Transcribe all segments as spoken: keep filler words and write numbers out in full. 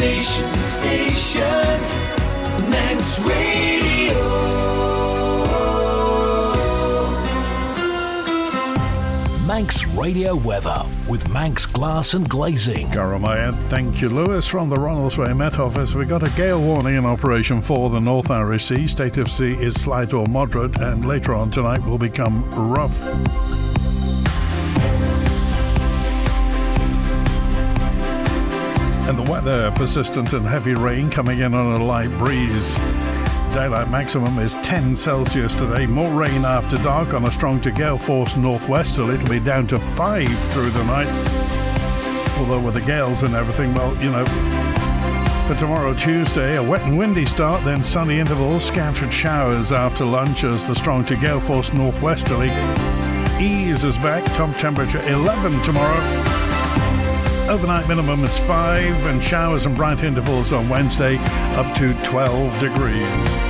station, station, Manx Radio. Manx Radio weather with Manx Glass and Glazing. Garamaya, thank you, Lewis. From the Ronaldsway Met Office, we got a gale warning in operation for the North Irish Sea. State of sea is slight or moderate, and later on tonight will become rough. And the weather, persistent and heavy rain coming in on a light breeze. Daylight maximum is ten Celsius today. More rain after dark on a strong to gale force northwesterly. It'll be down to five through the night. Although with the gales and everything, well, you know, for tomorrow Tuesday, a wet and windy start, then sunny intervals, scattered showers after lunch as the strong to gale force northwesterly eases back. Top temperature eleven tomorrow. Overnight minimum is five, and showers and bright intervals on Wednesday up to twelve degrees.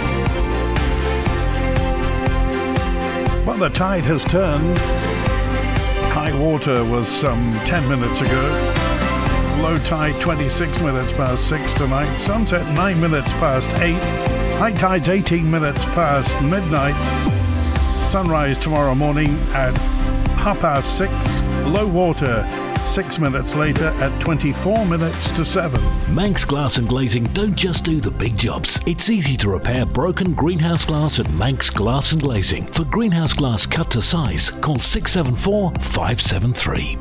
Well, the tide has turned. High water was some ten minutes ago. Low tide twenty-six minutes past six tonight. Sunset nine minutes past eight. High tide's eighteen minutes past midnight. Sunrise tomorrow morning at half past six. Low water six minutes later at twenty-four minutes to seven. Manx Glass and Glazing don't just do the big jobs. It's easy to repair broken greenhouse glass at Manx Glass and Glazing. For greenhouse glass cut to size, call six seven four, five seven three.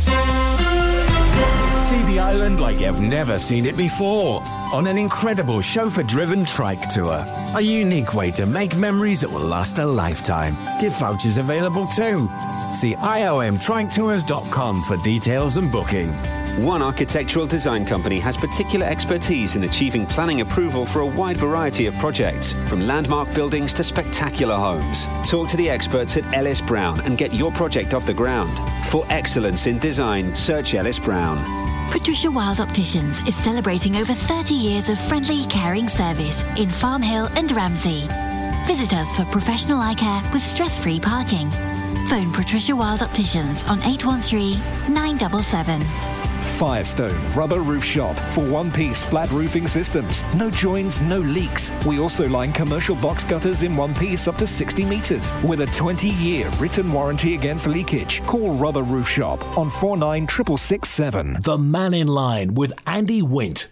See the island like you've never seen it before on an incredible chauffeur-driven trike tour. A unique way to make memories that will last a lifetime. Gift vouchers available too. See I O M trike tours dot com for details and booking. One architectural design company has particular expertise in achieving planning approval for a wide variety of projects, from landmark buildings to spectacular homes. Talk to the experts at Ellis Brown and get your project off the ground. For excellence in design, search Ellis Brown. Patricia Wild Opticians is celebrating over thirty years of friendly, caring service in Farm Hill and Ramsey. Visit us for professional eye care with stress-free parking. Phone Patricia Wild Opticians on eight one three, nine seven seven. Firestone Rubber Roof Shop for one-piece flat roofing systems. No joins, no leaks. We also line commercial box gutters in one piece up to sixty metres with a twenty-year written warranty against leakage. Call Rubber Roof Shop on four nine six six six seven. The Man in Line with Andy Wint.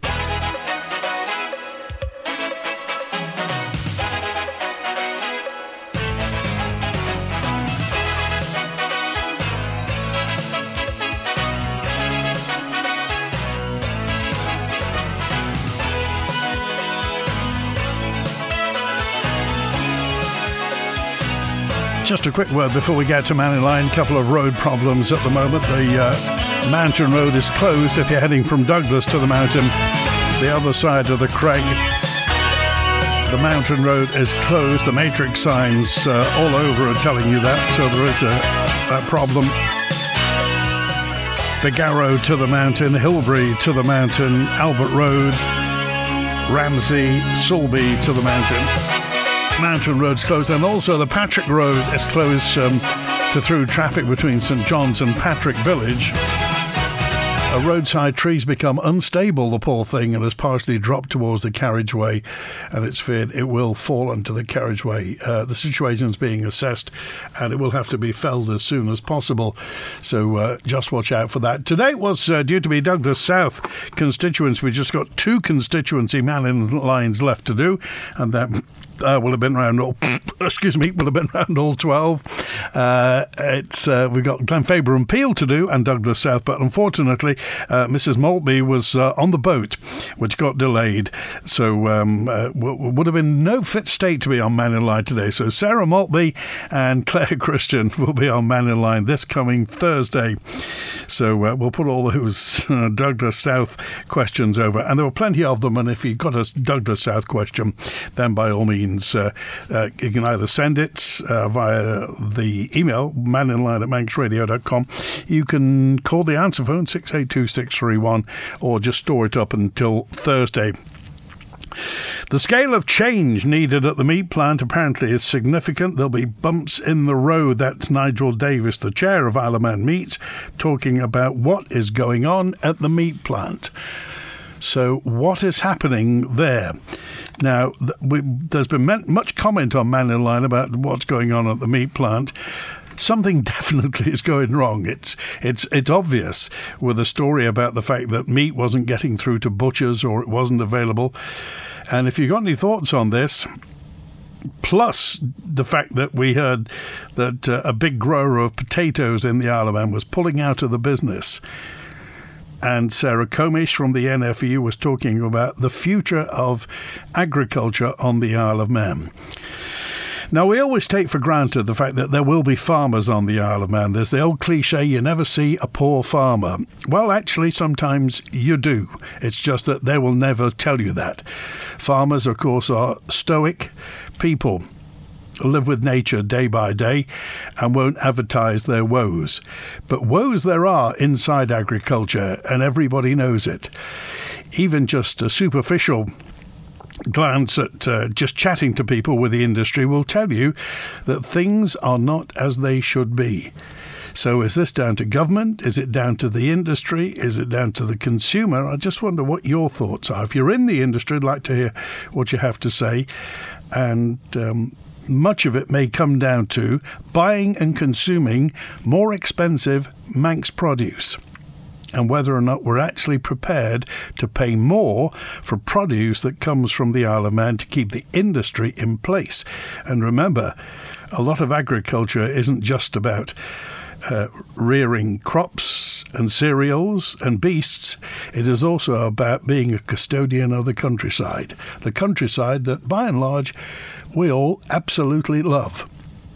Just a quick word before we get to Man in Line. A couple of road problems at the moment. The uh, Mountain Road is closed if you're heading from Douglas to the mountain. The other side of the Craig, the Mountain Road is closed. The matrix signs uh, all over are telling you that, so there is a, a problem. The Garrow to the mountain, Hilbury to the mountain, Albert Road, Ramsey, Sulby to the mountain. Mountain Road's closed, and also the Patrick Road is closed um, to through traffic between St John's and Patrick Village. A roadside tree's become unstable, the poor thing, and has partially dropped towards the carriageway, and it's feared it will fall onto the carriageway. Uh, the situation's being assessed, and it will have to be felled as soon as possible, so uh, just watch out for that. Today was uh, due to be Douglas South constituents. We just got two constituency man-in lines left to do, and that Uh, will have been around all, excuse me, will have been around all twelve. Uh, it's uh, we've got Glenfaber and Peel to do, and Douglas South, but unfortunately, uh, Missus Maltby was uh, on the boat, which got delayed, so um, uh, w- would have been no fit state to be on Man in Line today. So Sarah Maltby and Claire Christian will be on Man in Line this coming Thursday. So uh, we'll put all those uh, Douglas South questions over, and there were plenty of them. And if you got a Douglas South question, then by all means. Uh, uh, you can either send it uh, via the email maninline at manx radio dot com. You can call the answer phone six eight two six three one, or just store it up until Thursday. The scale of change needed at the meat plant apparently is significant. There'll be bumps in the road. That's Nigel Davis, the chair of Isle of Man Meats, talking about what is going on at the meat plant. So what is happening there? Now, th- we, there's been man- much comment on Man in Line about what's going on at the meat plant. Something definitely is going wrong. It's it's it's obvious with a story about the fact that meat wasn't getting through to butchers or it wasn't available. And if you've got any thoughts on this, plus the fact that we heard that uh, a big grower of potatoes in the Isle of Man was pulling out of the business, and Sarah Comish from the N F U was talking about the future of agriculture on the Isle of Man. Now, we always take for granted the fact that there will be farmers on the Isle of Man. There's the old cliche, you never see a poor farmer. Well, actually, sometimes you do. It's just that they will never tell you that. Farmers, of course, are stoic people, live with nature day by day and won't advertise their woes. But woes there are inside agriculture, and everybody knows it. Even just a superficial glance at uh, just chatting to people with the industry will tell you that things are not as they should be. So is this down to government? Is it down to the industry? Is it down to the consumer? I just wonder what your thoughts are. If you're in the industry, I'd like to hear what you have to say. And um, much of it may come down to buying and consuming more expensive Manx produce, and whether or not we're actually prepared to pay more for produce that comes from the Isle of Man to keep the industry in place. And remember, a lot of agriculture isn't just about uh, rearing crops and cereals and beasts. It is also about being a custodian of the countryside, the countryside that, by and large, we all absolutely love.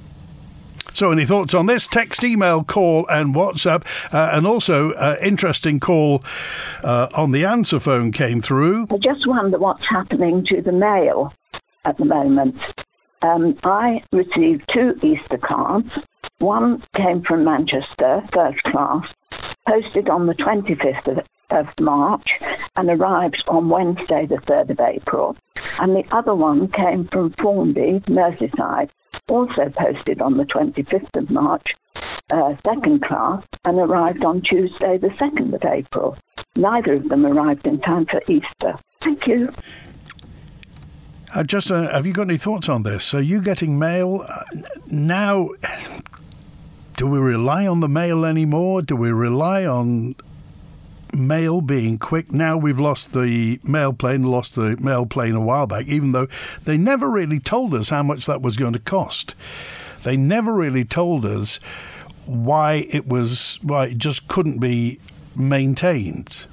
So any thoughts on this? Text, email, call and WhatsApp. Uh, and also, uh, interesting call uh, on the answer phone came through. I just wonder what's happening to the mail at the moment. Um, I received two Easter cards. One came from Manchester, first class, posted on the twenty-fifth of, of March and arrived on Wednesday, the third of April. And the other one came from Formby, Merseyside, also posted on the twenty-fifth of March, uh, second class, and arrived on Tuesday, the second of April. Neither of them arrived in time for Easter. Thank you. Uh, just, uh, have you got any thoughts on this? Are you getting mail uh, now? Do we rely on the mail anymore? Do we rely on mail being quick? Now we've lost the mail plane, lost the mail plane a while back, even though they never really told us how much that was going to cost. They never really told us why it was, why it just couldn't be maintained.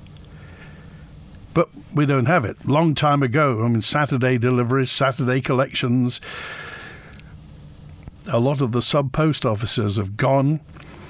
But we don't have it. Long time ago, I mean, Saturday deliveries, Saturday collections. A lot of the sub-post offices have gone.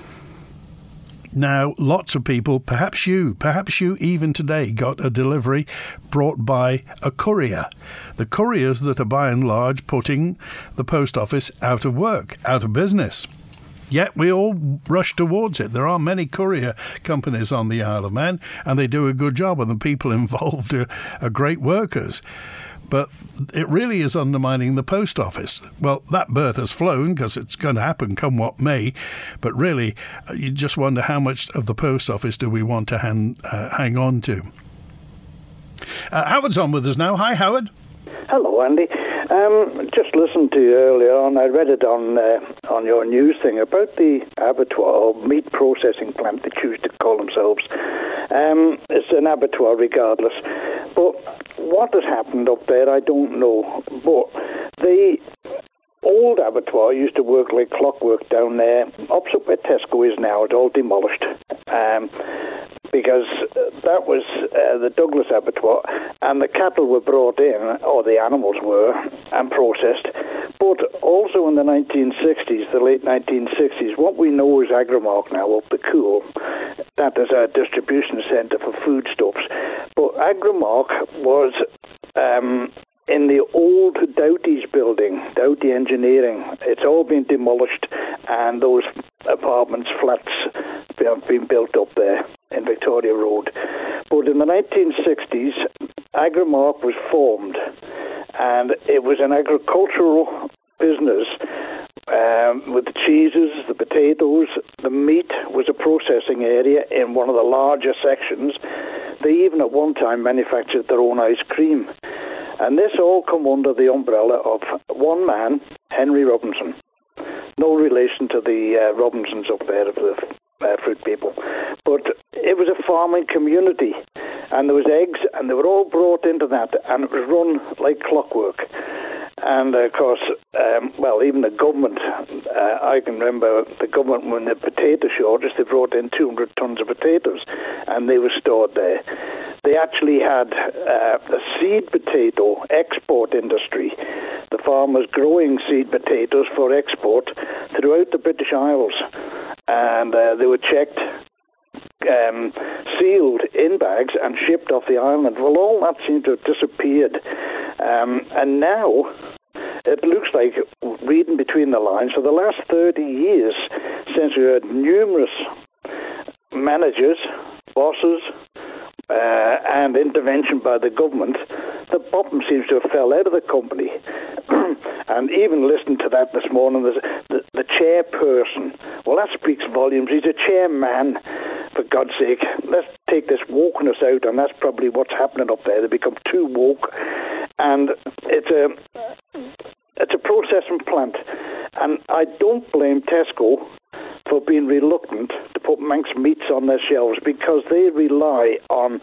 Now, lots of people, perhaps you, perhaps you even today, got a delivery brought by a courier. The couriers that are by and large putting the post office out of work, out of business. Yet we all rush towards it. There are many courier companies on the Isle of Man, and they do a good job, and the people involved are, are great workers. But it really is undermining the post office. Well, that bird has flown because it's going to happen come what may. But really, you just wonder how much of the post office do we want to hang, uh, hang on to. Uh, Howard's on with us now. Hi, Howard. Hello, Andy. Um, just listened to you earlier on. I read it on uh, on your news thing about the abattoir or meat processing plant they choose to call themselves. Um, it's an abattoir regardless. But what has happened up there, I don't know. But the old abattoir used to work like clockwork down there. Opposite where Tesco is now, it's all demolished. Um, because that was uh, the Douglas abattoir, and the cattle were brought in, or the animals were, and processed. But also in the nineteen sixties, the late nineteen sixties, what we know is Agrimark now up the Cool. That is our distribution centre for foodstuffs. But Agrimark was um, in the old Doughty's building, Doughty Engineering. It's all been demolished, and those apartments, flats, have been built up there in Victoria Road. But in the nineteen sixties, Agrimark was formed, and it was an agricultural business um, with the cheeses, the potatoes. The meat was a processing area in one of the larger sections. they even at one time manufactured their own ice cream. And this all come under the umbrella of one man, Henry Robinson. No relation to the uh, Robinsons up there, of the uh, fruit people. But it was a farming community, and there was eggs, and they were all brought into that, and it was run like clockwork. And, of course, um, well, even the government, uh, I can remember the government, when the potato shortage, they brought in two hundred tons of potatoes, and they were stored there. They actually had uh, a seed potato export industry, the farmers growing seed potatoes for export throughout the British Isles. And uh, they were checked, um, sealed in bags and shipped off the island. Well, all that seemed to have disappeared. Um, and now it looks like, reading between the lines, for the last thirty years, since we had numerous managers, bosses, uh, and intervention by the government, the bottom seems to have fell out of the company. And even listening to that this morning, there's the, the chairperson, well, that speaks volumes. He's a chairman, for God's sake. Let's take this wokeness out, and that's probably what's happening up there. They become too woke, and it's a it's a processing plant. And I don't blame Tesco for being reluctant to put Manx meats on their shelves, because they rely on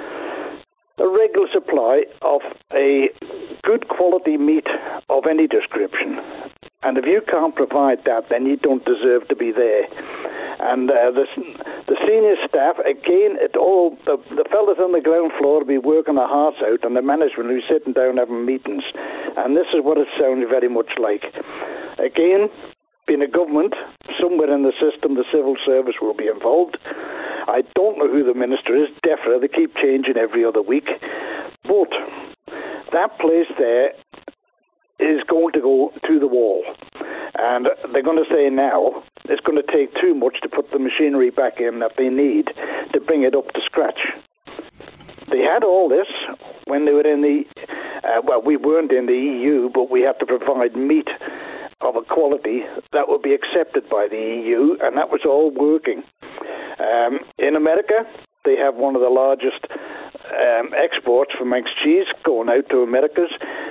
a regular supply of a good quality meat of any description. And if you can't provide that, then you don't deserve to be there. And uh, the, the senior staff, again, it all the, the fellas on the ground floor will be working their hearts out, and the management will be sitting down having meetings. And this is what it sounds very much like. Again, being a government, somewhere in the system, the civil service will be involved. I don't know who the minister is, DEFRA, they keep changing every other week. But that place there is going to go to the wall. And they're going to say now it's going to take too much to put the machinery back in that they need to bring it up to scratch. They had all this when they were in the, uh, well, we weren't in the E U, but we had to provide meat of a quality that would be accepted by the E U, and that was all working. Um, in America, they have one of the largest um, exports for Manx cheese going out to Americas.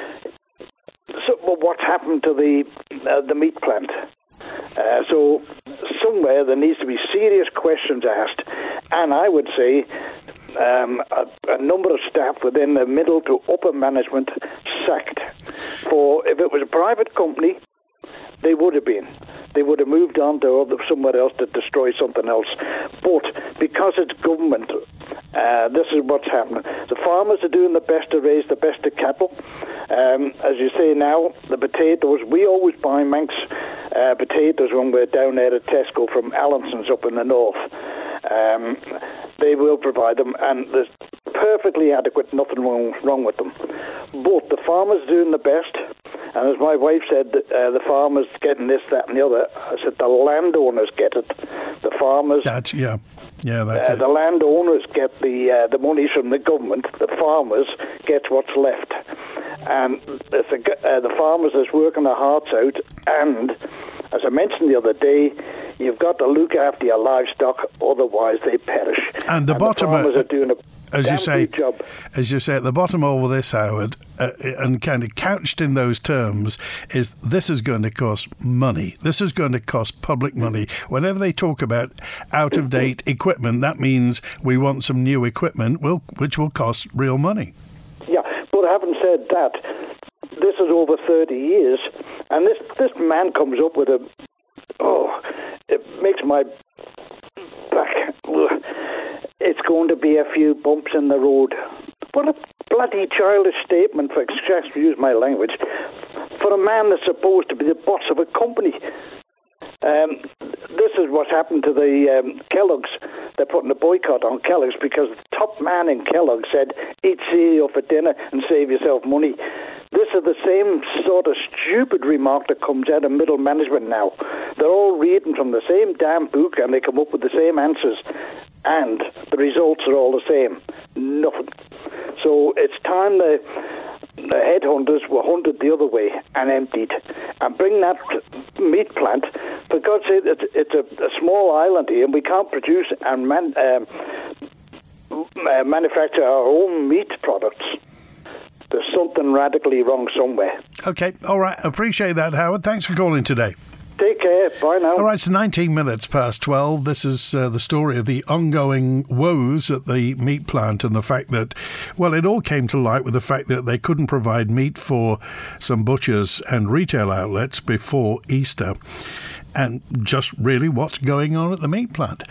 So, well, what's happened to the uh, the meat plant? Uh, so somewhere there needs to be serious questions asked, and I would say um, a, a number of staff within the middle to upper management sacked. For if it was a private company, they would have been. They would have moved on to other, somewhere else to destroy something else. But because it's government, uh, this is what's happening. The farmers are doing the best to raise the best of cattle. Um, as you say now, the potatoes, we always buy Manx uh, potatoes when we're down there at Tesco from Allinson's up in the north. Um, they will provide them, and there's perfectly adequate, nothing wrong, wrong with them. But the farmers are doing the best. And as my wife said, uh, the farmers getting this, that, and the other. I said the landowners get it. The farmers. That's yeah, yeah. That's uh, it. The landowners get the uh, the monies from the government. The farmers get what's left, and it's a, uh, the farmers is working their hearts out. And as I mentioned the other day, you've got to look after your livestock, otherwise they perish. And the and bottom the farmers uh, are doing a as you say, job. as you say, at the bottom of all this, Howard, uh, and kind of couched in those terms, is this is going to cost money. This is going to cost public money. Whenever they talk about out-of-date equipment, that means we want some new equipment, will, which will cost real money. Yeah, but having said that, this is over thirty years, and this, this man comes up with a, oh, it makes my back, ugh. It's going to be a few bumps in the road. What a bloody childish statement, for excuse my language, for a man that's supposed to be the boss of a company. Um, this is what happened to the um, Kellogg's. They're putting a boycott on Kellogg's because the top man in Kellogg's said, eat cereal for dinner and save yourself money. This is the same sort of stupid remark that comes out of middle management now. They're all reading from the same damn book and they come up with the same answers. And the results are all the same. Nothing. So it's time the, the headhunters were hunted the other way and emptied. And bring that meat plant, for God's sake, it's, it's a, a small island here and we can't produce and man, um, uh, manufacture our own meat products. There's something radically wrong somewhere. Okay, all right. Appreciate that, Howard. Thanks for calling today. Take care. Bye now. All right, it's nineteen minutes past twelve. This is uh, the story of the ongoing woes at the meat plant and the fact that, well, it all came to light with the fact that they couldn't provide meat for some butchers and retail outlets before Easter. And just really what's going on at the meat plant.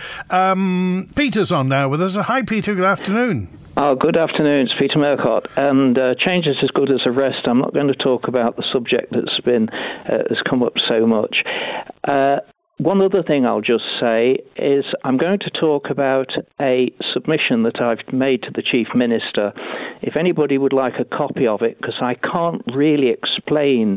Um, Peter's on now with us. Hi, Peter. Good afternoon. Oh, good afternoon. It's Peter Murcott. And uh, change is as good as a rest. I'm not going to talk about the subject that's been uh, has come up so much. Uh, one other thing I'll just say is I'm going to talk about a submission that I've made to the Chief Minister. If anybody would like a copy of it, because I can't really explain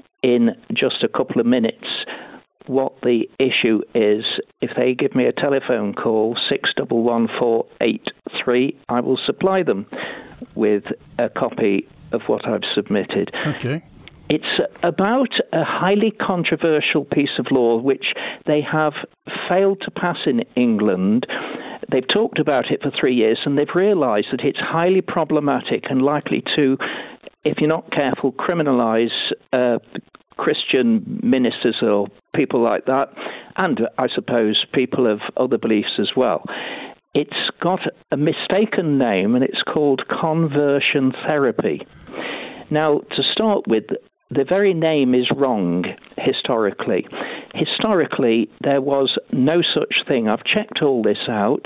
in just a couple of minutes what the issue is. If they give me a telephone call, six one one four eight three, I will supply them with a copy of what I've submitted. Okay. It's about a highly controversial piece of law which they have failed to pass in England. They've talked about it for three years and they've realised that it's highly problematic and likely to, if you're not careful, criminalise uh, Christian ministers or people like that, and I suppose people of other beliefs as well. It's got a mistaken name and it's called conversion therapy. Now, to start with, the very name is wrong historically. Historically, there was no such thing. I've checked all this out.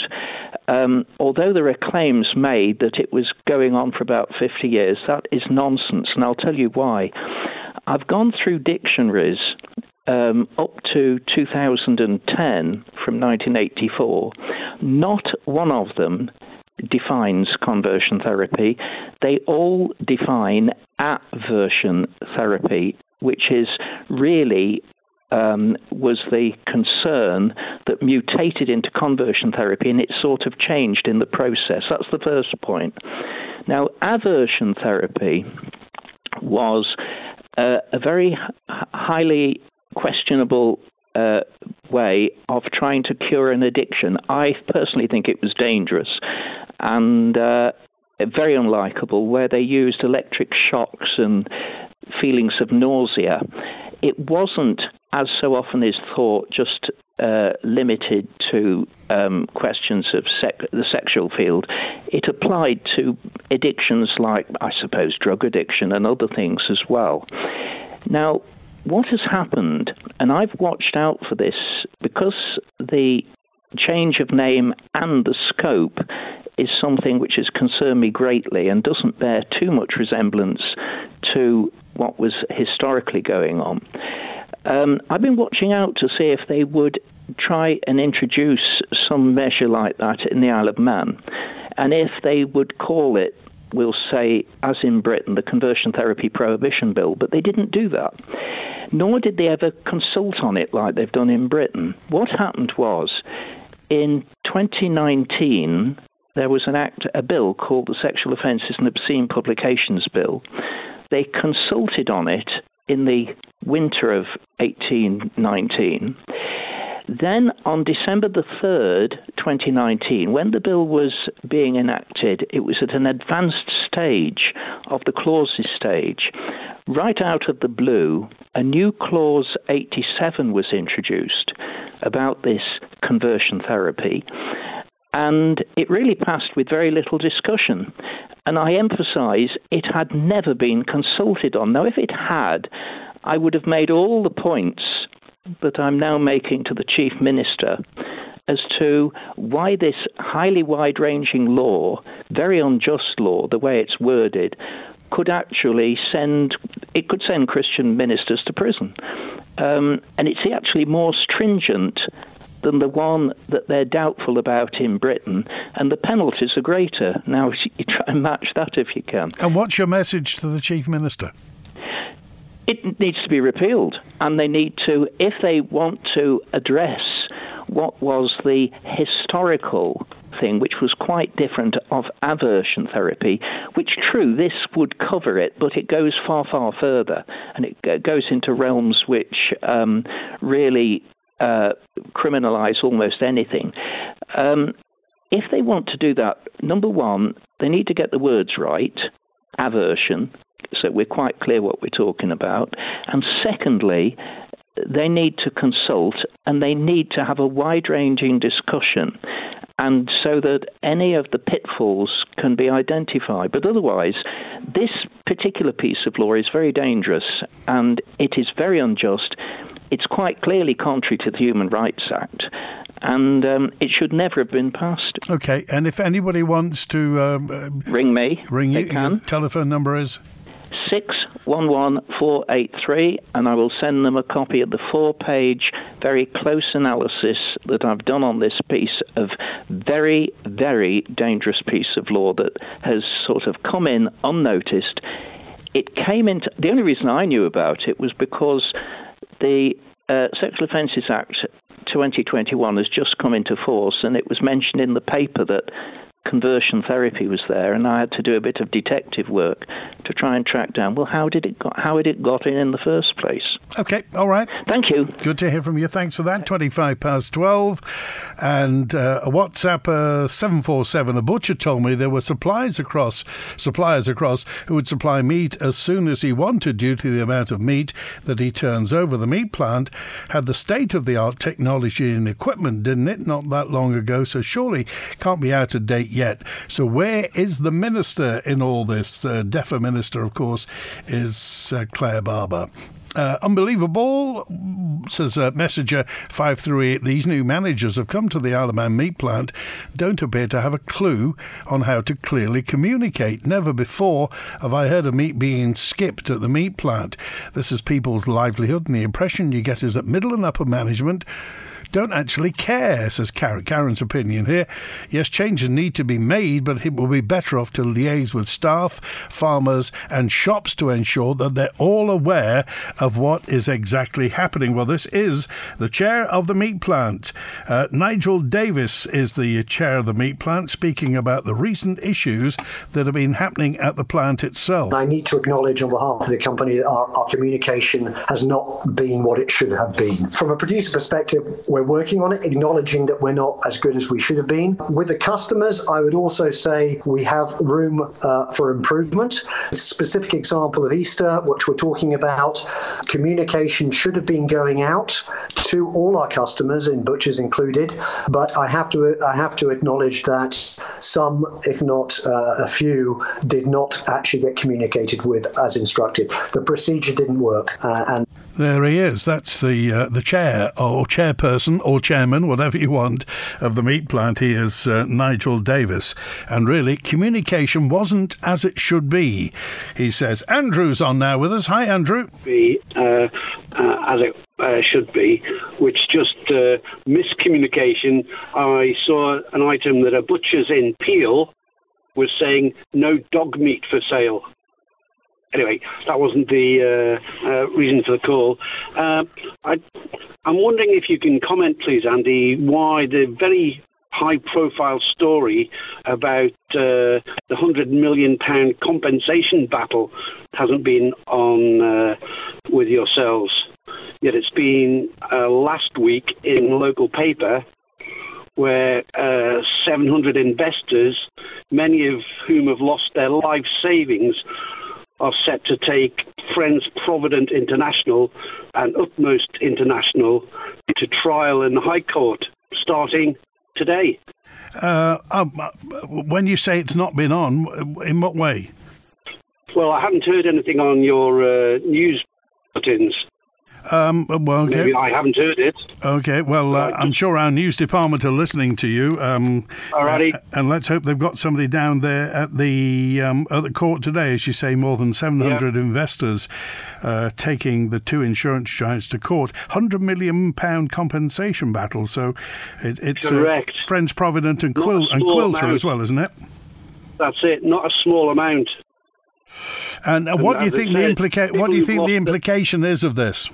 Um, although there are claims made that it was going on for about fifty years, that is nonsense, and I'll tell you why. I've gone through dictionaries um, up to two thousand ten from nineteen eighty-four. Not one of them defines conversion therapy. They all define aversion therapy, which is really um, was the concern that mutated into conversion therapy, and it sort of changed in the process. That's the first point. Now, aversion therapy was uh, a very h- highly questionable uh, way of trying to cure an addiction. I personally think it was dangerous and uh, very unlikable, where they used electric shocks and feelings of nausea. It wasn't, as so often is thought, just uh, limited to um, questions of sec- the sexual field. It applied to addictions like, I suppose, drug addiction and other things as well. Now, what has happened, and I've watched out for this, because the change of name and the scope is something which has concerned me greatly and doesn't bear too much resemblance to what was historically going on. Um, I've been watching out to see if they would try and introduce some measure like that in the Isle of Man, and if they would call it, we'll say, as in Britain, the Conversion Therapy Prohibition Bill, but they didn't do that. Nor did they ever consult on it like they've done in Britain. What happened was, in twenty nineteen, there was an act, a bill called the Sexual Offences and Obscene Publications Bill. They consulted on it in the winter of eighteen nineteen. Then on December the third, twenty nineteen, when the bill was being enacted, it was at an advanced stage of the clauses stage. Right out of the blue, a new clause eighty-seven was introduced about this conversion therapy, and it really passed with very little discussion. And I emphasise, it had never been consulted on. Now, if it had, I would have made all the points that I'm now making to the Chief Minister as to why this highly wide-ranging law, very unjust law, the way it's worded, could actually send, it could send Christian ministers to prison. Um, and it's actually more stringent than the one that they're doubtful about in Britain, and the penalties are greater. Now, you try and match that if you can. And what's your message to the Chief Minister? It needs to be repealed, and they need to, if they want to address what was the historical thing, which was quite different, of aversion therapy, which, true, this would cover it, but it goes far, far further, and it goes into realms which um, really uh, criminalise almost anything. Um, if they want to do that, number one, they need to get the words right, aversion, so we're quite clear what we're talking about. And secondly, they need to consult and they need to have a wide-ranging discussion, and so that any of the pitfalls can be identified. But otherwise, this particular piece of law is very dangerous and it is very unjust. It's quite clearly contrary to the Human Rights Act, and um, it should never have been passed. Okay, and if anybody wants to uh, ring me, ring you, they can. Your telephone number is six one one four eight three, and I will send them a copy of the four-page, very close analysis that I've done on this piece of very, very dangerous piece of law that has sort of come in unnoticed. It came into the only reason I knew about it was because the uh, Sexual Offences Act twenty twenty-one has just come into force, and it was mentioned in the paper that conversion therapy was there, and I had to do a bit of detective work to try and track down, well, how did it got, how had it got in in the first place? Okay, all right. Thank you. Good to hear from you. Thanks for that. twenty-five past twelve. And uh, a WhatsApp uh, seven four seven. A butcher told me there were suppliers across, suppliers across who would supply meat as soon as he wanted due to the amount of meat that he turns over. The meat plant had the state-of-the-art technology and equipment, didn't it? Not that long ago, so surely can't be out of date yet. So where is the minister in all this? Uh, DEFRA minister, of course, is uh, Claire Barber. Uh, unbelievable, says uh, Messenger five three eight. These new managers have come to the Isle of Man meat plant, don't appear to have a clue on how to clearly communicate. Never before have I heard of meat being skipped at the meat plant. This is people's livelihood, and the impression you get is that middle and upper management don't actually care, says Karen. Karen's opinion here. Yes, changes need to be made, but it will be better off to liaise with staff, farmers and shops to ensure that they're all aware of what is exactly happening. Well, this is the chair of the meat plant. Uh, Nigel Davis is the chair of the meat plant, speaking about the recent issues that have been happening at the plant itself. I need to acknowledge on behalf of the company that our, our communication has not been what it should have been. From a producer perspective, we're working on it, acknowledging that we're not as good as we should have been. With the customers, I would also say we have room uh, for improvement. A specific example of Easter, which we're talking about, communication should have been going out to all our customers, and butchers included, but I have to I have to acknowledge that some, if not uh, a few, did not actually get communicated with as instructed. The procedure didn't work, uh, and there he is. That's the uh, the chair or chairperson or chairman, whatever you want, of the meat plant. He is uh, Nigel Davis. And really, communication wasn't as it should be, he says. Andrew's on now with us. Hi, Andrew. Be uh, uh, as it uh, should be, which just uh, miscommunication. I saw an item that a butcher's in Peel was saying no dog meat for sale. Anyway, that wasn't the uh, uh, reason for the call. Uh, I, I'm wondering if you can comment, please, Andy, why the very high-profile story about uh, the one hundred million pounds compensation battle hasn't been on uh, with yourselves. Yet it's been uh, last week in the local paper where uh, seven hundred investors, many of whom have lost their life savings, are set to take Friends Provident International and Utmost International to trial in the High Court starting today. Uh, um, when you say it's not been on, in what way? Well, I haven't heard anything on your uh, news bulletins. Um, well, okay. Maybe I haven't heard it. Okay, well, uh, I'm sure our news department are listening to you. Um, Alrighty. Uh, and let's hope they've got somebody down there at the um, at the court today. As you say, more than seven hundred yep. investors uh, taking the two insurance giants to court. one hundred million pounds compensation battle. So it, it's uh, Friends Provident and, Quil- and Quilter amount. As well, isn't it? That's it. Not a small amount. And, uh, what, and do you think the implica- what do you think the implication is of this?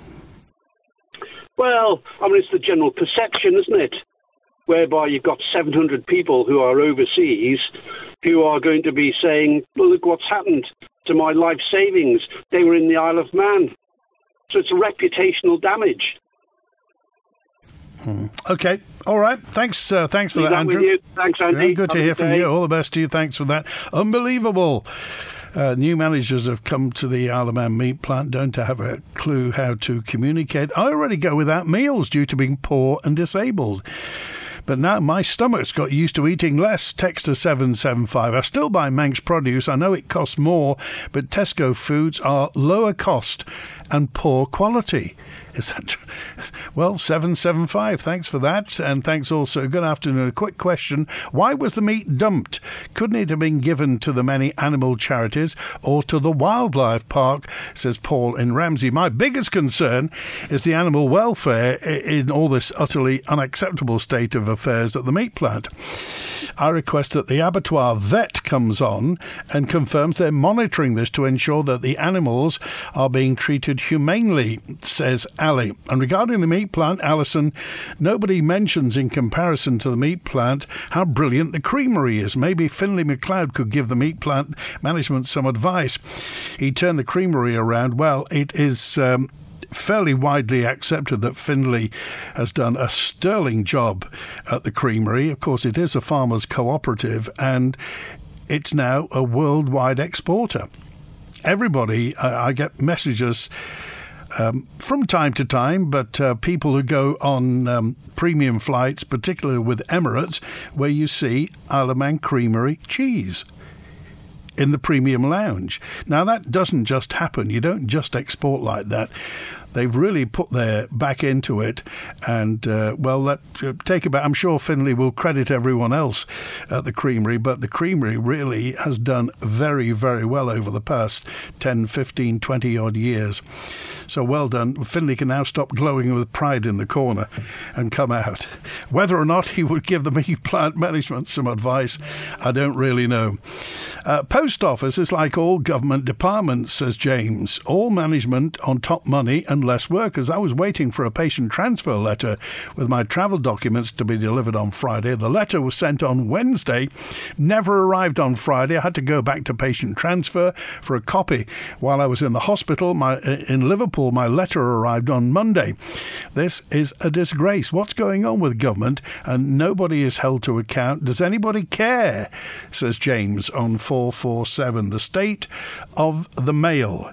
Well, I mean, it's the general perception, isn't it? Whereby you've got seven hundred people who are overseas who are going to be saying, well, look what's happened to my life savings. They were in the Isle of Man. So it's a reputational damage. Hmm. Okay, all right. Thanks, uh, thanks for Leave that, that with Andrew. you. Thanks, Andy. Yeah, good to Have a hear good from day. you. All the best to you. Thanks for that. Unbelievable. Uh, new managers have come to the Isle of Man meat plant, don't have a clue how to communicate. I already go without meals due to being poor and disabled. But now my stomach's got used to eating less. Text to seven seven five. I still buy Manx produce. I know it costs more, but Tesco foods are lower cost and poor quality. Is that true? Well, seven seven five, thanks for that. And thanks also, good afternoon. A quick question. Why was the meat dumped? Couldn't it have been given to the many animal charities or to the wildlife park, says Paul in Ramsey. My biggest concern is the animal welfare in all this utterly unacceptable state of affairs at the meat plant. I request that the abattoir vet comes on and confirms they're monitoring this to ensure that the animals are being treated humanely, says Ali. And regarding the meat plant, Alison, nobody mentions in comparison to the meat plant how brilliant the creamery is. Maybe Finlay MacLeod could give the meat plant management some advice. He turned the creamery around. Well, it is Um, fairly widely accepted that Finlay has done a sterling job at the creamery. Of course, it is a farmers' cooperative, and it's now a worldwide exporter. Everybody, uh, I get messages um, from time to time, but uh, people who go on um, premium flights, particularly with Emirates, where you see Isle of Man creamery cheese in the premium lounge. Now, that doesn't just happen. You don't just export like that. They've really put their back into it, and uh, well, let uh, take about. I'm sure Finlay will credit everyone else at the creamery, but the creamery really has done very, very well over the past ten, fifteen, twenty odd years. So well done. Finlay can now stop glowing with pride in the corner and come out. Whether or not he would give the meat plant management some advice, I don't really know. Uh, post office is like all government departments, says James. All management on top money and less workers. I was waiting for a patient transfer letter with my travel documents to be delivered on Friday. The letter was sent on Wednesday, never arrived on Friday. I had to go back to patient transfer for a copy. While I was in the hospital my, in Liverpool, my letter arrived on Monday. This is a disgrace. What's going on with government? And nobody is held to account. Does anybody care? Says James on four four seven. The state of the mail.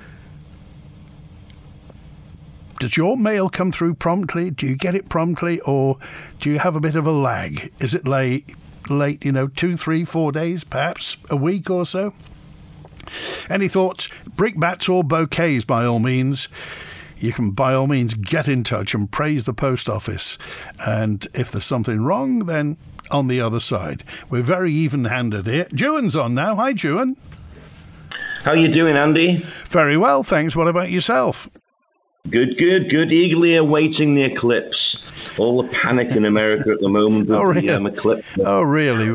Does your mail come through promptly? Do you get it promptly, or do you have a bit of a lag? Is it late, late, you know, two, three, four days, perhaps a week or so? Any thoughts? Brickbats or bouquets, by all means. You can, by all means, get in touch and praise the post office. And if there's something wrong, then on the other side. We're very even-handed here. Juan's on now. Hi, Juan. How you doing, Andy? Very well, thanks. What about yourself? Good, good, good. Eagerly awaiting the eclipse. All the panic in America at the moment with oh, really? the um, eclipse. Oh, really?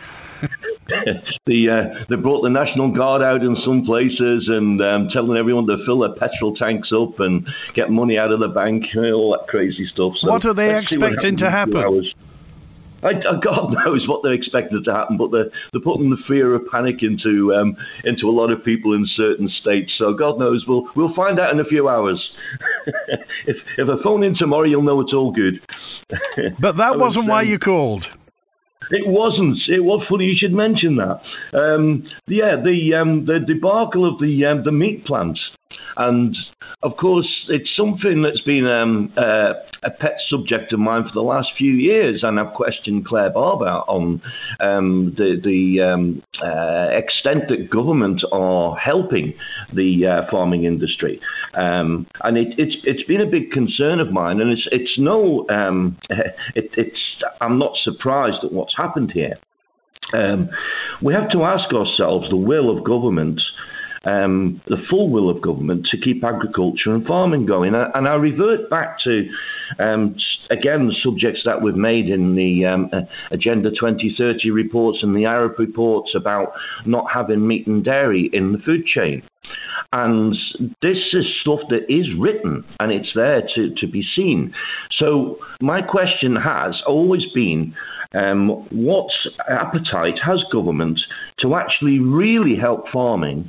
the uh, they brought the National Guard out in some places and um, telling everyone to fill their petrol tanks up and get money out of the bank, all that crazy stuff. So what are they expecting to happen? I, God knows what they're expecting to happen, but they're, they're putting the fear of panic into um, into a lot of people in certain states. So God knows, we'll we'll find out in a few hours. if if I phone in tomorrow, you'll know it's all good. But that wasn't was, why um, you called. It wasn't. It was funny you should mention that. Um, yeah, the um, the debacle of the um, the meat plant. And, of course, it's something that's been um, uh, a pet subject of mine for the last few years, and I've questioned Claire Barber on um, the, the um, uh, extent that government are helping the uh, farming industry. Um, and it, it's it's been a big concern of mine, and it's it's no, um, it, it's I'm not surprised at what's happened here. Um, we have to ask ourselves the will of government. Um, the full will of government to keep agriculture and farming going. And I revert back to, um, again, the subjects that we've made in the um, Agenda twenty thirty reports and the Arab reports about not having meat and dairy in the food chain. And this is stuff that is written and it's there to, to be seen. So my question has always been, um, what appetite has government to actually really help farming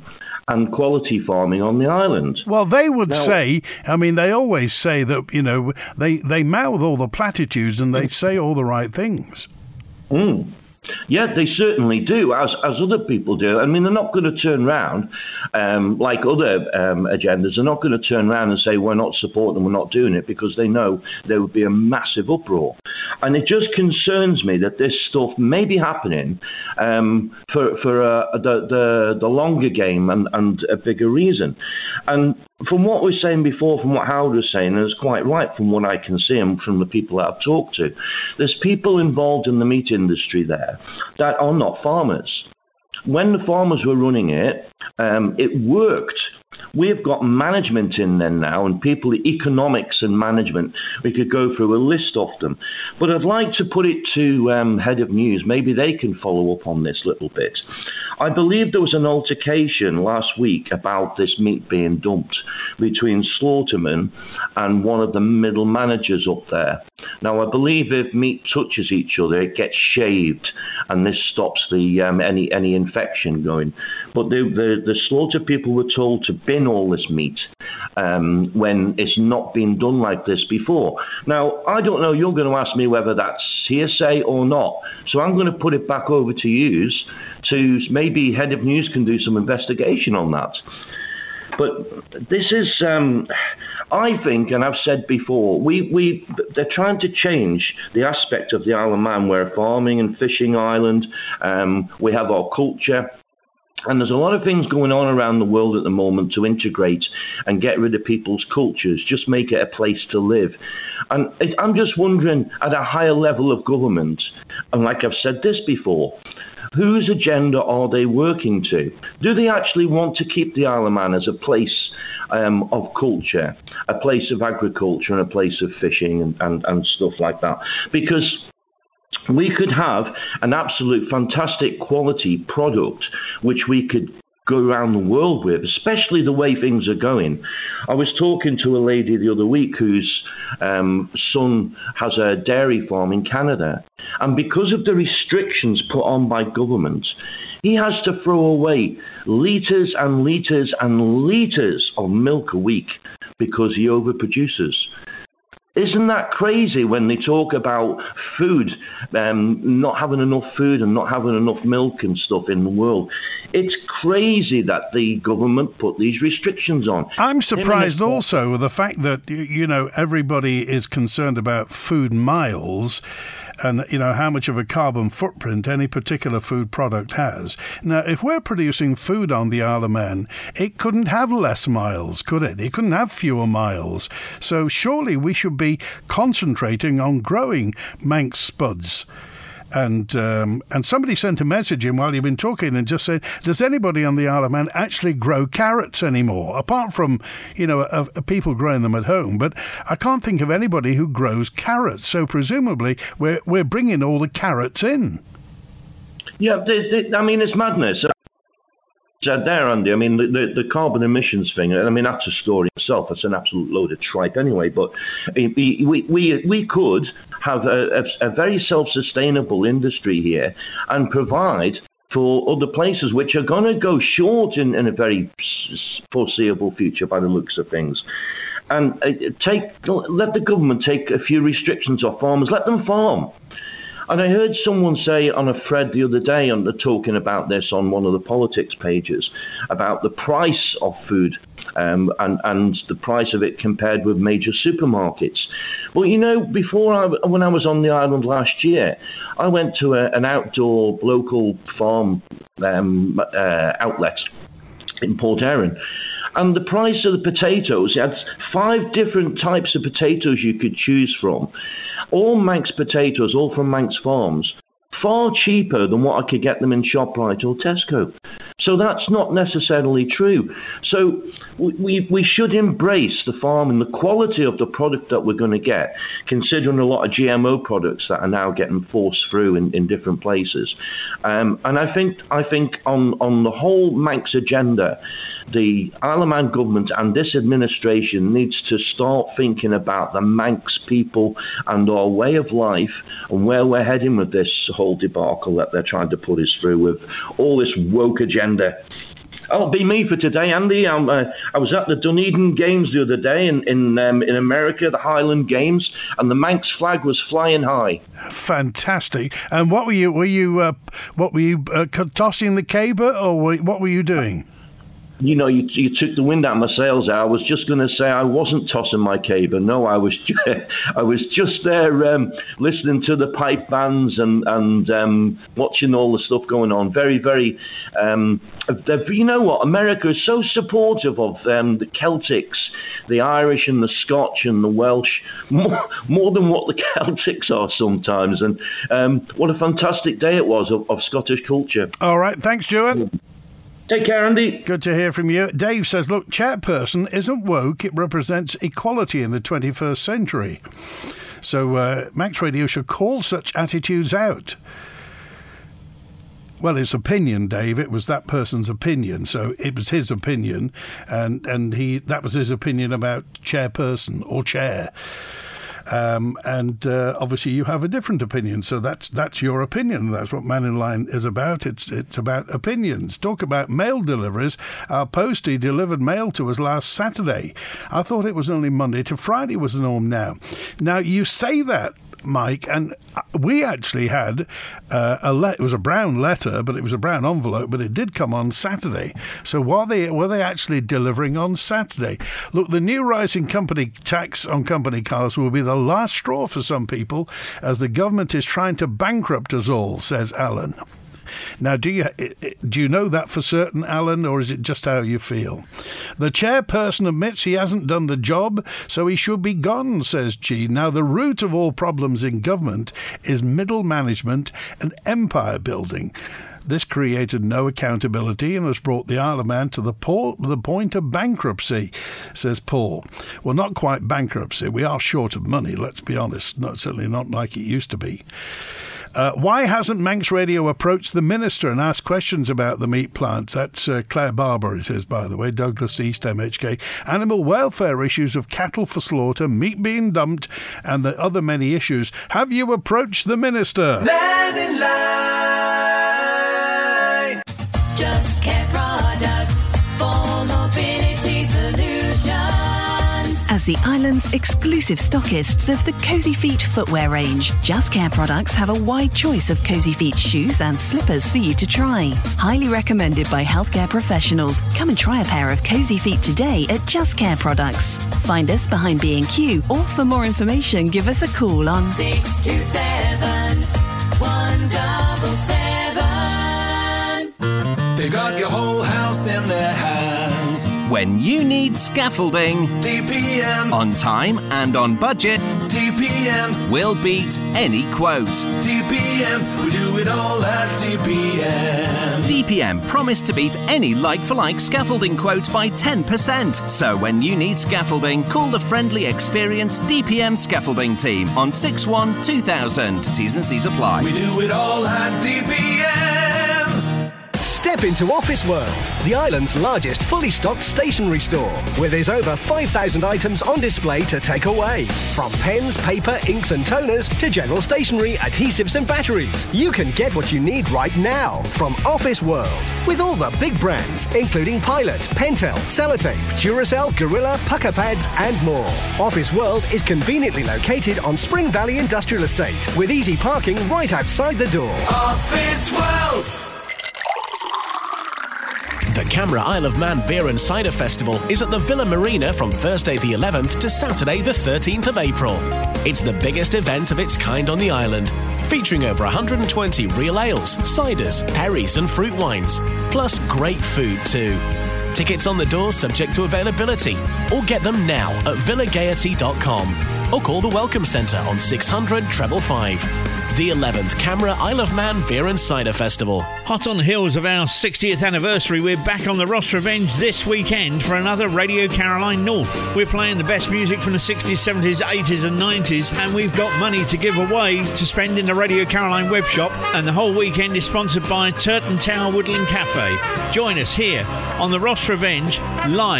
and quality farming on the island. Well, they would now, say, I mean, they always say that, you know, they, they mouth all the platitudes and they say all the right things. Mm. Yeah, they certainly do, as as other people do. I mean, they're not going to turn around, um, like other um, agendas, they're not going to turn around and say, we're not supporting them, we're not doing it, because they know there would be a massive uproar. And it just concerns me that this stuff may be happening um, for, for uh, the, the, the longer game and, and a bigger reason. And from what we were saying before, from what Howard was saying, and it's quite right from what I can see and from the people that I've talked to, there's people involved in the meat industry there that are not farmers. When the farmers were running it, um, it worked. We've got management in there now, and people, economics and management, we could go through a list of them. But I'd like to put it to um, Head of News. Maybe they can follow up on this little bit. I believe there was an altercation last week about this meat being dumped between Slaughterman and one of the middle managers up there. Now, I believe if meat touches each other, it gets shaved, and this stops the um, any any infection going. But the, the, the slaughter people were told to bin all this meat um, when it's not been done like this before. Now, I don't know, you're going to ask me whether that's hearsay or not, so I'm going to put it back over to you, to maybe Head of News can do some investigation on that. But this is, um, I think, and I've said before, we, we they're trying to change the aspect of the Isle of Man. We're a farming and fishing island. Um, we have our culture. And there's a lot of things going on around the world at the moment to integrate and get rid of people's cultures, just make it a place to live. And it, I'm just wondering, at a higher level of government, and like I've said this before, whose agenda are they working to? Do they actually want to keep the Isle of Man as a place um, of culture, a place of agriculture and a place of fishing and, and, and stuff like that? Because we could have an absolute fantastic quality product which we could go around the world with, especially the way things are going. I was talking to a lady the other week whose um, son has a dairy farm in Canada, and because of the restrictions put on by government, he has to throw away litres and litres and litres of milk a week because he overproduces. Isn't that crazy when they talk about food, um, not having enough food and not having enough milk and stuff in the world? It's crazy that the government put these restrictions on. I'm surprised also with the fact that, you know, everybody is concerned about food miles and, you know, how much of a carbon footprint any particular food product has. Now, if we're producing food on the Isle of Man, it couldn't have less miles, could it? It couldn't have fewer miles. So surely we should be concentrating on growing Manx spuds. And um, and somebody sent a message in while you've been talking and just said, does anybody on the Isle of Man actually grow carrots anymore? Apart from, you know, uh, uh, people growing them at home. But I can't think of anybody who grows carrots. So presumably we're, we're bringing all the carrots in. Yeah, they, they, I mean, it's madness. Uh, there, Andy, I mean, the, the, the carbon emissions thing, I mean, that's a story itself. It's an absolute load of tripe anyway. But we we, we could have a, a, a very self-sustainable industry here and provide for other places which are going to go short in, in a very foreseeable future by the looks of things. And uh, take let the government take a few restrictions off farmers. Let them farm. And I heard someone say on a thread the other day, on the talking about this on one of the politics pages, about the price of food um, and, and the price of it compared with major supermarkets. Well, you know, before I, when I was on the island last year, I went to a, an outdoor local farm um, uh, outlet in Port Erin. And the price of the potatoes, you had five different types of potatoes you could choose from. All Manx potatoes, all from Manx farms, far cheaper than what I could get them in ShopRite or Tesco. So that's not necessarily true. So we we should embrace the farm and the quality of the product that we're going to get, considering a lot of G M O products that are now getting forced through in, in different places. Um, and I think I think on, on the whole Manx agenda, the Isle of Man government and this administration needs to start thinking about the Manx people and our way of life and where we're heading with this whole debacle that they're trying to put us through with all this woke agenda. I'll be me for today, Andy. I'm, uh, I was at the Dunedin Games the other day in in, um, in America, the Highland Games, and the Manx flag was flying high. Fantastic! And what were you? Were you? Uh, what were you uh, tossing the caber, or were, what were you doing? You know, you, you took the wind out of my sails. I was just going to say I wasn't tossing my caber. No, I was just, I was just there um, listening to the pipe bands and and um, watching all the stuff going on. Very, very. Um, you know what? America is so supportive of um, the Celtics, the Irish and the Scotch and the Welsh, more, more than what the Celtics are sometimes. And um, what a fantastic day it was of, of Scottish culture. All right, thanks, Stuart. Take care, Andy. Good to hear from you. Dave says, look, chairperson isn't woke. It represents equality in the twenty-first century. So uh, Manx Radio should call such attitudes out. Well, it's opinion, Dave. It was that person's opinion. So it was his opinion. And, and he that was his opinion about chairperson or chair. Um, and uh, obviously you have a different opinion, so that's that's your opinion. That's what Man in Line is about. It's it's about opinions. Talk about mail deliveries. Our postie delivered mail to us last Saturday. I thought it was only Monday to Friday was the norm now. Now, you say that, Mike, and we actually had uh, a le- it was a brown letter, but it was a brown envelope, but it did come on Saturday. So were they were they actually delivering on Saturday? Look, the new rising company tax on company cars will be the last straw for some people, as the government is trying to bankrupt us all, says Alan. Now, do you do you know that for certain, Alan, or is it just how you feel? The chairperson admits he hasn't done the job, so he should be gone, says G. Now, the root of all problems in government is middle management and empire building. This created no accountability and has brought the Isle of Man to the, po- the point of bankruptcy, says Paul. Well, not quite bankruptcy. We are short of money, let's be honest. Not, certainly not like it used to be. Uh, why hasn't Manx Radio approached the minister and asked questions about the meat plant? That's uh, Claire Barber, it is, by the way, Douglas East, M H K. Animal welfare issues of cattle for slaughter, meat being dumped, and the other many issues. Have you approached the minister? Man in Line. Just Care Products for mobility solutions. As the island's exclusive stockists of the Cozy Feet footwear range, Just Care Products have a wide choice of Cozy Feet shoes and slippers for you to try. Highly recommended by healthcare professionals. Come and try a pair of Cozy Feet today at Just Care Products. Find us behind B and Q, or for more information, give us a call on six two seven, one double seven. They've got your whole house in their hands. When you need scaffolding, D P M. On time and on budget, D P M. We'll beat any quote. D P M. We do it all at D P M. D P M promise to beat any like-for-like scaffolding quote by ten percent. So when you need scaffolding, call the friendly, experienced D P M scaffolding team on six one two thousand. T's and C's apply. We do it all at D P M. Step into Office World, the island's largest fully stocked stationery store, where there's over five thousand items on display to take away. From pens, paper, inks and toners to general stationery, adhesives and batteries. You can get what you need right now from Office World, with all the big brands, including Pilot, Pentel, Sellotape, Duracell, Gorilla, Pucker Pads and more. Office World is conveniently located on Spring Valley Industrial Estate, with easy parking right outside the door. Office World. The CAMRA Isle of Man Beer and Cider Festival is at the Villa Marina from Thursday the eleventh to Saturday the thirteenth of April. It's the biggest event of its kind on the island, featuring over one hundred twenty real ales, ciders, perries and fruit wines, plus great food too. Tickets on the door subject to availability, or get them now at villa gaiety dot com, or call the Welcome Centre on six hundred, five five five. The eleventh CAMRA Isle of Man Beer and Cider Festival. Hot on the heels of our sixtieth anniversary, we're back on the Ross Revenge this weekend for another Radio Caroline North. We're playing the best music from the sixties, seventies, eighties and nineties, and we've got money to give away to spend in the Radio Caroline web shop, and the whole weekend is sponsored by Turton Tower Woodland Cafe. Join us here on the Ross Revenge live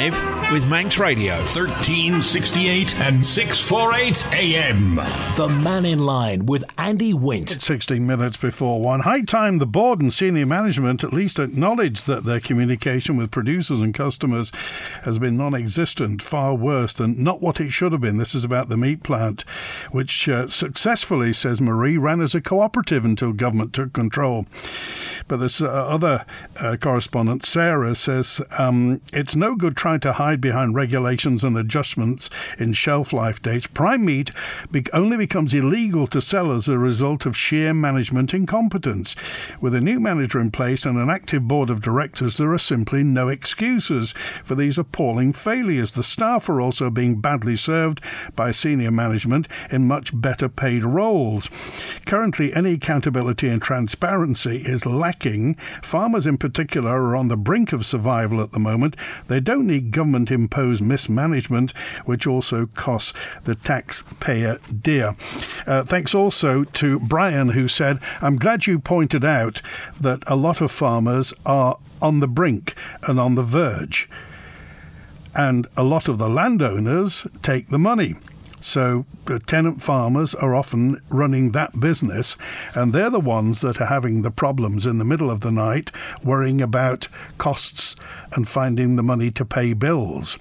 with Manx Radio. thirteen sixty-eight and six forty-eight A M. The Man in Line with Andy Wint. It's sixteen minutes before one. High time the board and senior management at least acknowledge that their communication with producers and customers has been non-existent, far worse than not what it should have been. This is about the meat plant, which uh, successfully, says Marie, ran as a cooperative until government took control. But this uh, other uh, correspondent, Sarah, says um, it's no good trying to hide behind regulations and adjustments in shelf life dates. Prime meat be- only becomes illegal to sell as a result of sheer management incompetence. With a new manager in place and an active board of directors, there are simply no excuses for these appalling failures. The staff are also being badly served by senior management in much better paid roles. Currently, any accountability and transparency is lacking. Farmers in particular are on the brink of survival at the moment. They don't need government-imposed mismanagement, which also costs the taxpayer dear. Uh, thanks also to Brian, who said, I'm glad you pointed out that a lot of farmers are on the brink and on the verge, and a lot of the landowners take the money. So uh, tenant farmers are often running that business, and they're the ones that are having the problems in the middle of the night, worrying about costs and finding the money to pay bills.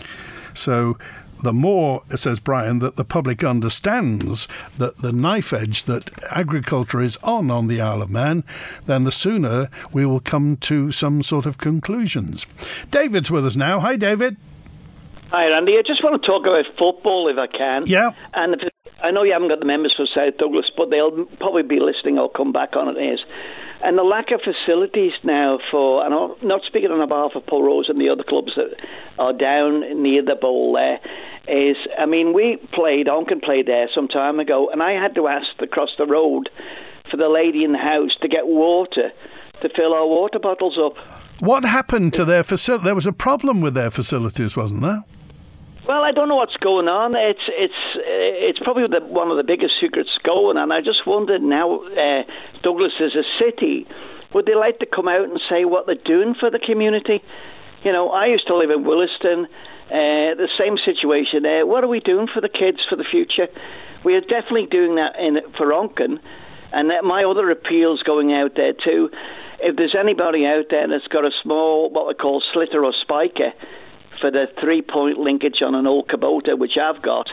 So the more, says Brian, that the public understands that the knife edge that agriculture is on on the Isle of Man, then the sooner we will come to some sort of conclusions. David's with us now. Hi, David. Hi, Randy. I just want to talk about football, if I can. Yeah. And if it, I know you haven't got the members for South Douglas, but they'll probably be listening. I'll come back on it. Is and the lack of facilities now for, and I'm not speaking on behalf of Pulrose and the other clubs that are down near the bowl there, is, I mean, we played, Onken played there some time ago, and I had to ask across the road for the lady in the house to get water to fill our water bottles up. What happened to their facility? There was a problem with their facilities, wasn't there? Well, I don't know what's going on. It's it's it's probably the, one of the biggest secrets going, and I just wondered now, uh, Douglas is a city, would they like to come out and say what they're doing for the community? You know, I used to live in Williston, uh, the same situation there. What are we doing for the kids for the future? We are definitely doing that in for Onken, and my other appeals going out there too. If there's anybody out there that's got a small, what we call slitter or spiker, for the three-point linkage on an old Kubota, which I've got,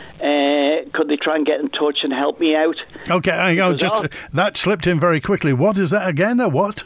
uh, could they try and get in touch and help me out? Okay, hang on, just uh, that slipped in very quickly. What is that again, or what?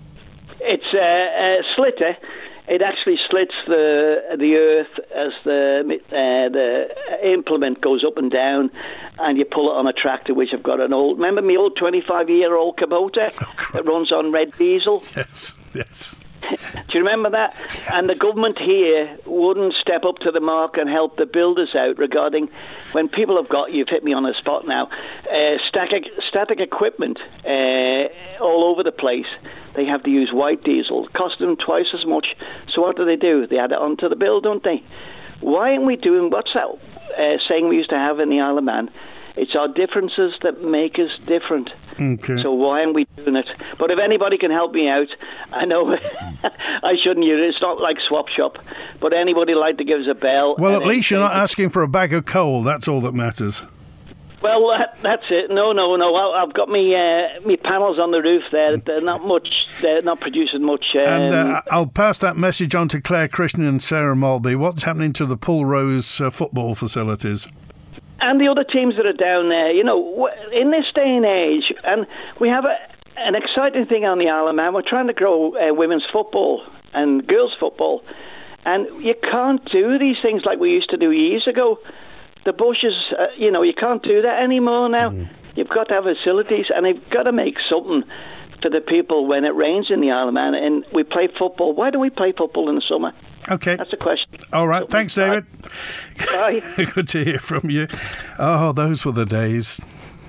It's a, a slitter. It actually slits the the earth as the uh, the implement goes up and down, and you pull it on a tractor, which I've got an old... Remember my old twenty-five-year-old Kubota oh, that runs on red diesel? Yes, yes. Do you remember that? And the government here wouldn't step up to the mark and help the builders out regarding when people have got, you've hit me on the spot now, uh, static, static equipment uh, all over the place. They have to use white diesel. It costs them twice as much. So what do they do? They add it onto the bill, don't they? Why aren't we doing, what's that uh, saying we used to have in the Isle of Man? It's our differences that make us different. Okay. So why aren't we doing it? But if anybody can help me out, I know I shouldn't use it. It's not like Swap Shop. But anybody like to give us a bell. Well, at least you're not asking for a bag of coal. That's all that matters. Well, that, that's it. No, no, no. I've got me uh, me panels on the roof there. They're not much. They're not producing much. Um, and uh, I'll pass that message on to Claire Christian and Sarah Mulby. What's happening to the Pulrose uh, football facilities? And the other teams that are down there, you know, in this day and age, and we have a, an exciting thing on the Isle of Man. We're trying to grow uh, women's football and girls' football, and you can't do these things like we used to do years ago. The bushes, uh, you know, you can't do that anymore now. Mm. You've got to have facilities, and you've got to make something for the people when it rains in the Isle of Man, and we play football. Why don't we play football in the summer? Okay. That's a question. All right. Thanks, David. Bye. Good to hear from you. Oh, those were the days.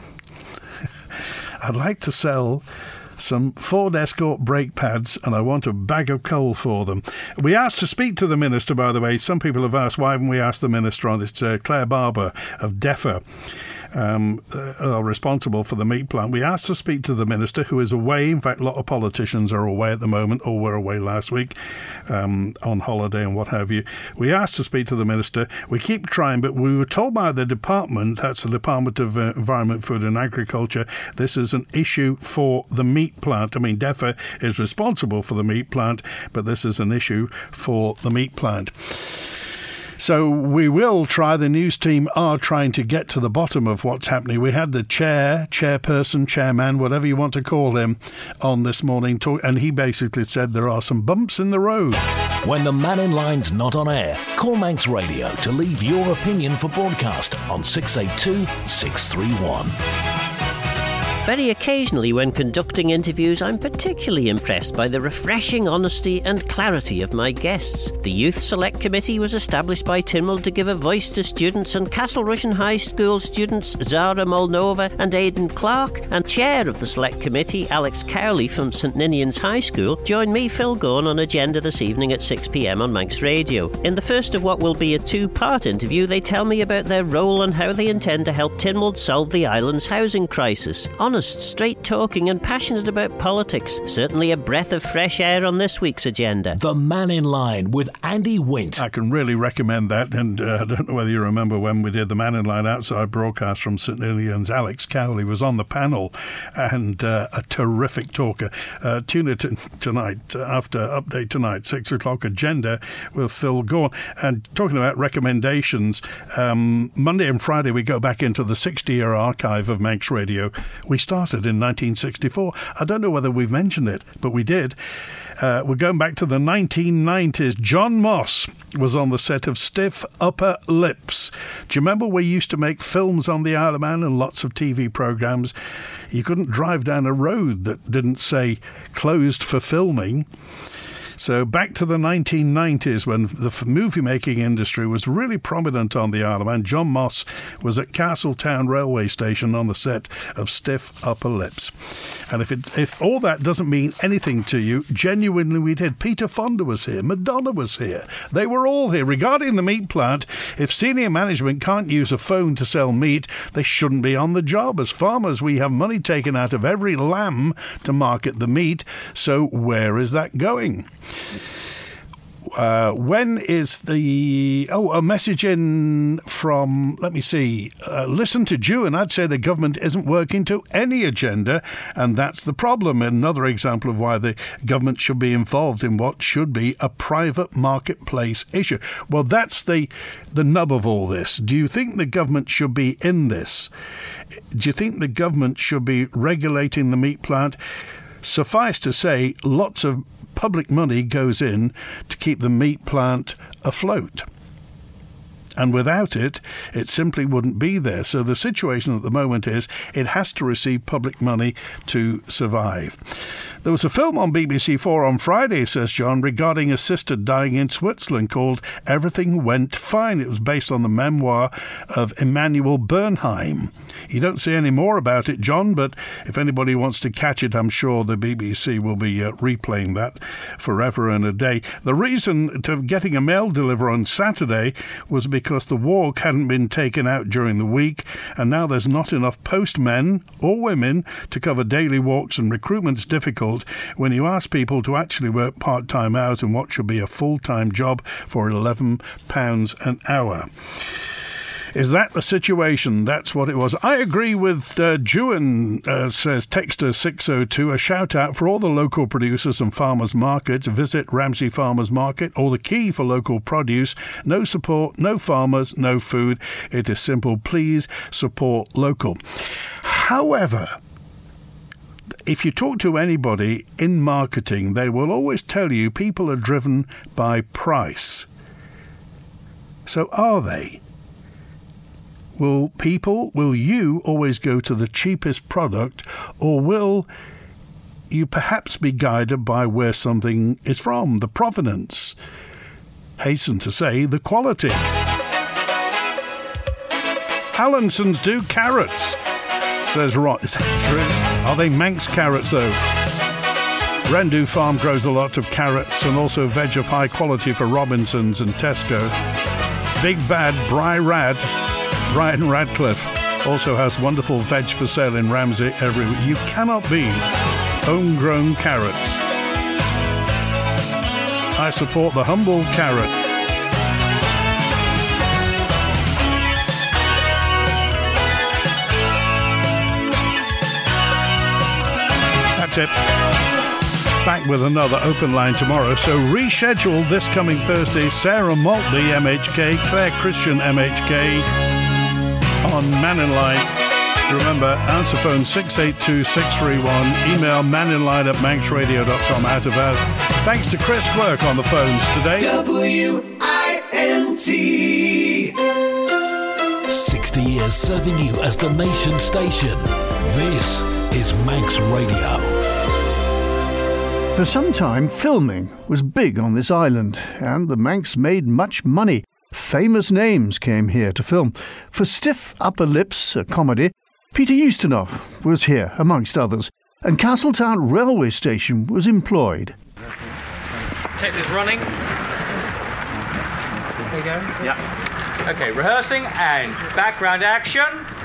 I'd like to sell some Ford Escort brake pads, and I want a bag of coal for them. We asked to speak to the Minister, by the way. Some people have asked, why haven't we asked the Minister on? It's uh, Claire Barber of DEFA. um, uh, are responsible for the meat plant. We asked to speak to the minister, who is away. In fact, a lot of politicians are away at the moment, or were away last week um, on holiday and what have you. We asked to speak to the minister. We keep trying, but we were told by the department, that's the Department of uh, Environment, Food and Agriculture, this is an issue for the meat plant. I mean, DEFRA is responsible for the meat plant, but this is an issue for the meat plant. So we will try, the news team are trying to get to the bottom of what's happening. We had the chair, chairperson, chairman, whatever you want to call him, on this morning, talk, and he basically said there are some bumps in the road. When the Man in Line's not on air, call Manx Radio to leave your opinion for broadcast on six eight two, six three one. Very occasionally when conducting interviews, I'm particularly impressed by the refreshing honesty and clarity of my guests. The Youth Select Committee was established by Tynwald to give a voice to students, and Castle Rushen High School students Zara Molnova and Aidan Clark, and Chair of the Select Committee, Alex Cowley from St Ninian's High School, join me, Phil Gorn, on Agenda this evening at six p m on Manx Radio. In the first of what will be a two-part interview, they tell me about their role and how they intend to help Tynwald solve the island's housing crisis. Honest, straight-talking and passionate about politics. Certainly a breath of fresh air on this week's agenda. The Man in Line with Andy Wint. I can really recommend that, and uh, I don't know whether you remember when we did the Man in Line outside broadcast from St Ninian's. Alex Cowley was on the panel, and uh, a terrific talker. Uh, tune it in tonight, uh, after Update Tonight, six o'clock, Agenda with Phil Gorn. And talking about recommendations, um, Monday and Friday we go back into the sixty-year archive of Manx Radio. We started in nineteen sixty-four. I don't know whether we've mentioned it, but we did. Uh, we're going back to the nineteen nineties. John Moss was on the set of Stiff Upper Lips. Do you remember we used to make films on the Isle of Man and lots of T V programmes? You couldn't drive down a road that didn't say closed for filming. So back to the nineteen nineties, when the movie-making industry was really prominent on the Isle of Man. John Moss was at Castletown Railway Station on the set of Stiff Upper Lips. And if it, if all that doesn't mean anything to you, genuinely we did. Peter Fonda was here. Madonna was here. They were all here. Regarding the meat plant, if senior management can't use a phone to sell meat, they shouldn't be on the job. As farmers, we have money taken out of every lamb to market the meat. So where is that going? Uh, when is the... Oh, a message in from, let me see, uh, listen to Jew, and I'd say the government isn't working to any agenda, and that's the problem. Another example of why the government should be involved in what should be a private marketplace issue. Well, that's the, the nub of all this. Do you think the government should be in this? Do you think the government should be regulating the meat plant? Suffice to say, lots of public money goes in to keep the meat plant afloat. And without it, it simply wouldn't be there. So the situation at the moment is it has to receive public money to survive. There was a film on B B C Four on Friday, says John, regarding a sister dying in Switzerland called Everything Went Fine. It was based on the memoir of Emanuel Bernheim. You don't see any more about it, John, but if anybody wants to catch it, I'm sure the B B C will be uh, replaying that forever and a day. The reason to getting a mail delivery on Saturday was because the walk hadn't been taken out during the week, and now there's not enough postmen or women to cover daily walks, and recruitment's difficult when you ask people to actually work part-time hours in what should be a full-time job for eleven pounds an hour. Is that the situation? That's what it was. I agree with uh, Juan, uh, says Texter six oh two, a shout-out for all the local producers and farmers markets. Visit Ramsey Farmers Market, or the key for local produce. No support, no farmers, no food. It is simple. Please support local. However, if you talk to anybody in marketing, they will always tell you people are driven by price. So are they? Will people, will you always go to the cheapest product, or will you perhaps be guided by where something is from, the provenance? Hasten to say, the quality. Allinsons do carrots, says Ron. Is that true? Are they Manx carrots, though? Rendu Farm grows a lot of carrots and also veg of high quality for Robinsons and Tesco. Big Bad Bry Rad, Brian Radcliffe. Also has wonderful veg for sale in Ramsey every week. You cannot beat homegrown carrots. I support the humble carrot. That's it. Back with another open line tomorrow. So reschedule this coming Thursday. Sarah Maltby, M H K, Claire Christian, M H K, on Manning Line. Remember, answer phone six eight two, six three one. Email manninline at manx radio dot com out of hours. Thanks to Chris Quirk on the phones today. W I N T. sixty years serving you as the nation station. This is Manx Radio. For some time, filming was big on this island, and the Manx made much money. Famous names came here to film. For Stiff Upper Lips, a comedy, Peter Ustinov was here, amongst others, and Castletown Railway Station was employed. Take this running. There you go. Yeah. Okay, rehearsing and background action.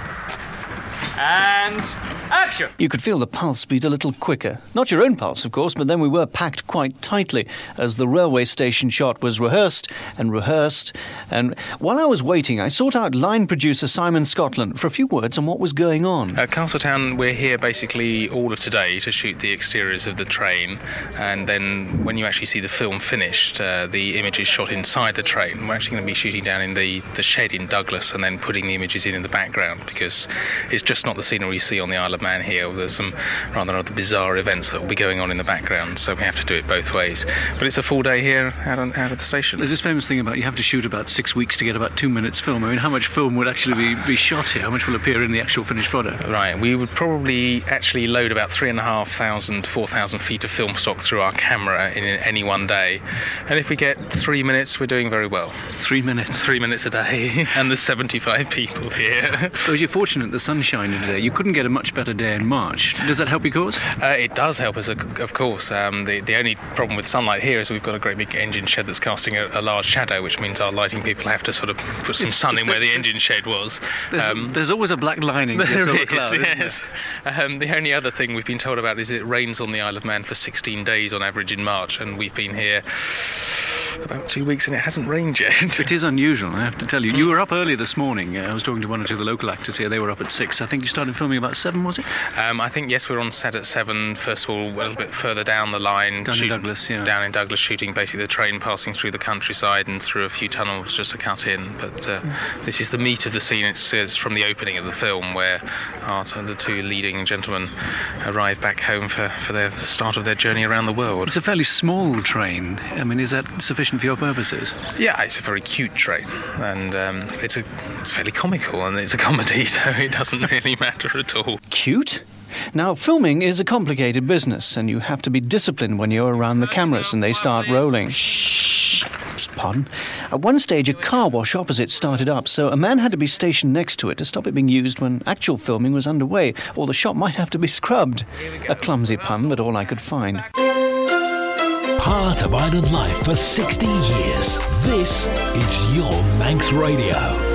And action! You could feel the pulse beat a little quicker. Not your own pulse, of course, but then we were packed quite tightly as the railway station shot was rehearsed and rehearsed. And while I was waiting, I sought out line producer Simon Scotland for a few words on what was going on. At Castletown, we're here basically all of today to shoot the exteriors of the train, and then when you actually see the film finished, uh, the images shot inside the train. We're actually going to be shooting down in the, the shed in Douglas and then putting the images in in the background, because it's just not the scenery you see on the Isle of Man here. There's some rather other bizarre events that will be going on in the background, so we have to do it both ways. But it's a full day here out, on, out of the station. There's this famous thing about you have to shoot about six weeks to get about two minutes film. I mean, how much film would actually be, be shot here? How much will appear in the actual finished product? Right, we would probably actually load about three and a half thousand, four thousand feet of film stock through our camera in any one day. And if we get three minutes, we're doing very well. Three minutes? Three minutes a day, and there's seventy-five people here. I suppose you're fortunate the sun's shining today. You couldn't get a much better day in March. Does that help your cause? Uh, it does help us, of course. Um, the, the only problem with sunlight here is we've got a great big engine shed that's casting a, a large shadow, which means our lighting people have to sort of put some sun in where the engine shed was. There's, um, there's always a black lining to there the is, cloud, yes. Um, the only other thing we've been told about is it rains on the Isle of Man for sixteen days on average in March, and we've been here about two weeks and it hasn't rained yet. It is unusual, I have to tell you. You were up early this morning. Uh, I was talking to one or two of the local actors here. They were up at six. I think you started filming about seven, was it? Um, I think, yes, we were on set at seven. First of all, a little bit further down the line. Down shooting, in Douglas, yeah. Down in Douglas, shooting basically the train passing through the countryside and through a few tunnels just to cut in. But uh, mm. this is the meat of the scene. It's, it's from the opening of the film where Art and the two leading gentlemen arrive back home for, for their, the start of their journey around the world. It's a fairly small train. I mean, is that sufficient for your purposes? Yeah, it's a very cute train, and um, it's a it's fairly comical, and it's a comedy, so it doesn't really matter at all. Cute? Now, filming is a complicated business, and you have to be disciplined when you're around the cameras and they start rolling. Shh. Pardon. At one stage, a car wash opposite started up, so a man had to be stationed next to it to stop it being used when actual filming was underway, or the shop might have to be scrubbed. A clumsy pun, but all I could find. Part of island life for sixty years. This is your Manx Radio.